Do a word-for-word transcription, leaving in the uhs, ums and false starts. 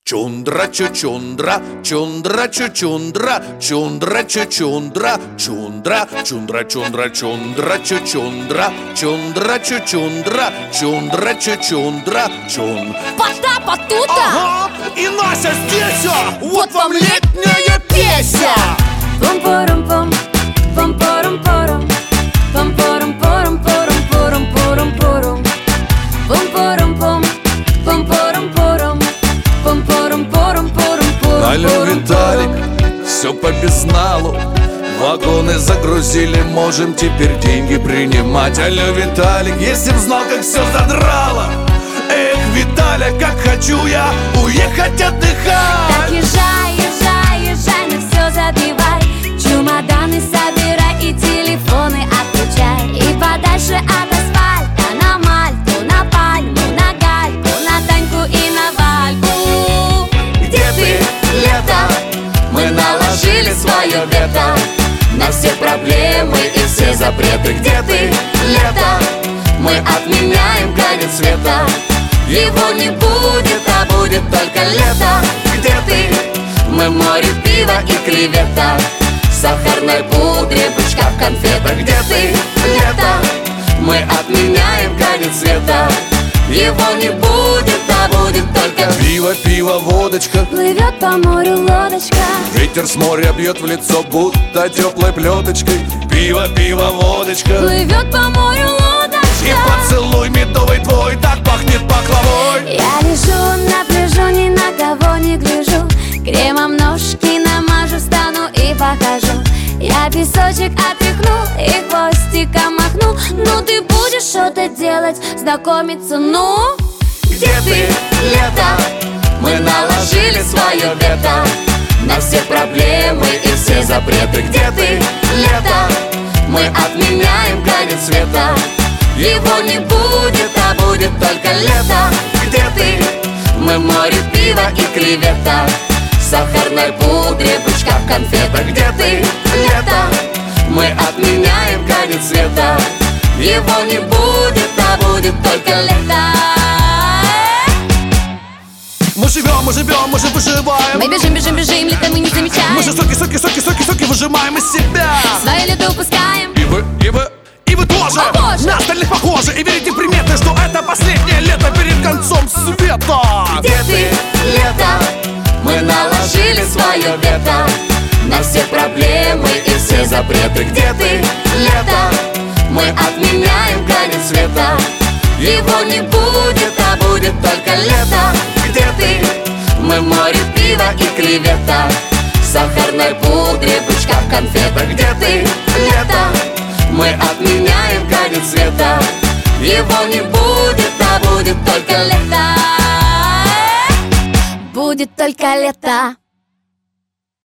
Чундра чучундра, чундра чучундра, чундра чучундра, чундра, чундра чундра, чундра чучундра, чундра чучундра, чундра чучундра, чун. Пота потута. Ага, и Нася здесь, вот вам летняя песня. Пум-порум-пум, пум-порум-порум, пум-порум-порум-порум, порум-порум-порум, пум-порум-пум, пум-порум-порум, пум-порум-порум-порум. Алло, Виталик, все по безналу. Вагоны загрузили, можем теперь деньги принимать. Алло, Виталик, если б знал, как все задрало. Эх, Виталя, как хочу я уехать отдыхать. Так езжай, езжай, езжай, на все забивай. Чемоданы собирай и телефоны отключай. И подальше от асфальта на Мальту, на Пальму, на Гальку, на Таньку и на Вальку. Где ты, лето? Мы наложили свое вето на все проблемы и все запреты. Где ты, лето? Мы отменяем конец света. Его не будет, а будет только лето. Где ты? Мы море пива и кревета, в сахарной пудре, бычка в конфетах. Где ты, лето? Мы отменяем конец света. Его не будет, а будет только пиво, пиво, водочка. Плывет по морю лодочка. Ветер с моря бьет в лицо, будто теплой плеточкой. Пиво, пиво, водочка. Плывет по морю лодочка. И поцелуй медовый твой так пахнет пахлавой. Я лежу на пляжу, ни на кого не гляжу. Кремом ножки намажу, встану и покажу. Я песочек отряхну и хвостиком махну. Ну ты будешь что-то делать, знакомиться, ну? Где ты, лето? Мы наложили свое вето на все проблемы и все запреты. Где ты, лето? Мы отменяем конец света. Его не будет, а будет только лето. Где ты? Мы море пива и кревета, в сахарной пудре, бычка в конфетах. Где ты, лето? Мы отменяем конец света. Его не будет, а будет только лето. Мы живем, мы живем, мы же выживаем. Мы бежим, бежим, бежим, лето мы не замечаем. Мы же соки, соки, соки, соки, соки выжимаем из себя. Свое лето упускаем. И вы, и вы, и вы тоже. О, Боже! На остальных похожи. И верите в приметы, что это последнее лето перед концом света. Где ты, лето? Мы наложили свое вето на все проблемы и все запреты. Где ты, лето? Мы отменяем конец света. Его не будет, а будет только лето. Где ты? Мы море пива и кревета, в сахарной пудре, бычка в конфетах. Где ты, лето? Мы отменяем конец света. Его не будет, а будет только лето. Будет только лето.